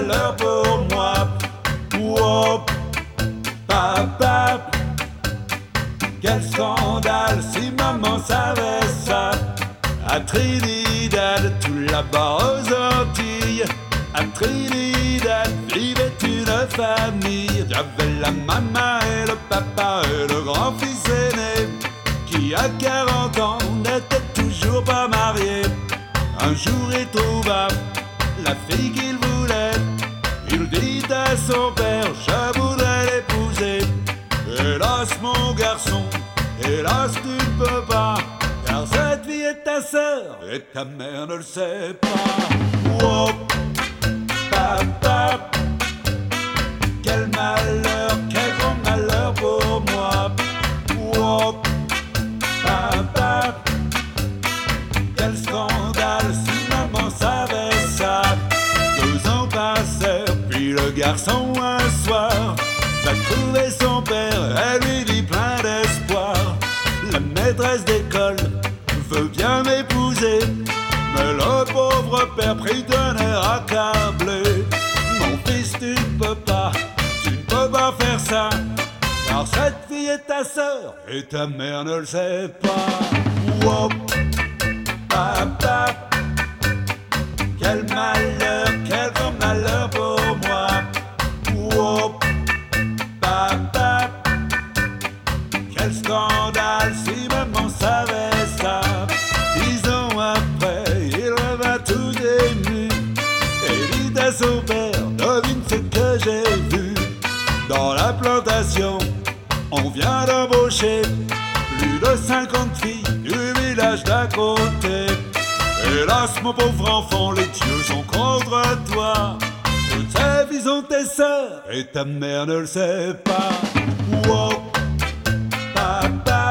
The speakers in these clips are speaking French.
malheur pour moi. Oh, papa, quel scandale si maman savait ça. À Trinidad, tout là-bas aux Antilles, à Trinidad vivait une famille. J'avais la maman et le papa et le grand-fils aîné qui à 40 ans n'était toujours pas marié. Un jour il trouva la fille qu'il voulait. Il dit à son père, je voudrais l'épouser. Hélas mon garçon, hélas tu ne peux pas, car cette fille est ta sœur et ta mère ne le sait pas. Oh, papa, quel malheur, quel grand malheur pour moi. Oh, papa, quel scandale si maman savait ça. 2 ans passèrent, puis le garçon un soir va trouver son père, elle lui dit plein d'espoir. La maîtresse d'école veut bien m'épouser, mais le pauvre père pris d'un air accablé. Mon fils, tu ne peux pas faire ça, car cette fille est ta sœur et ta mère ne le sait pas. Oh, papa, quel malheur, quel grand malheur pour moi. Oh, papa, quel scandale si maman savait ça. 10 ans après, il revint tout ému et dit à son père, devine ce que j'ai vu. Dans la plantation, on vient d'embaucher plus de 50 filles du village d'à côté. Hélas mon pauvre enfant, les dieux sont contre toi. Toutes ces filles sont tes sœurs et ta mère ne le sait pas. Oh, papa,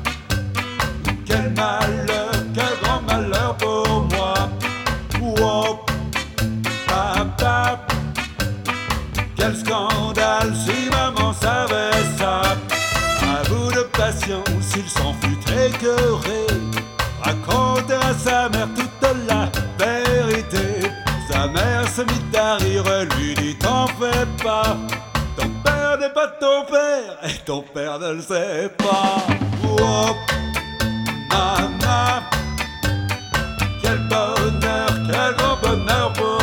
quel malheur, quel grand malheur pour moi. Oh, papa, quel scandale si maman savait ça. À bout de patience, il s'en fut écœuré, raconter à sa mère toute la vérité. Sa mère se mit à rire, lui dit t'en fais pas, ton père n'est pas ton père et ton père ne le sait pas. Oh, maman, quel bonheur, quel grand bonheur pour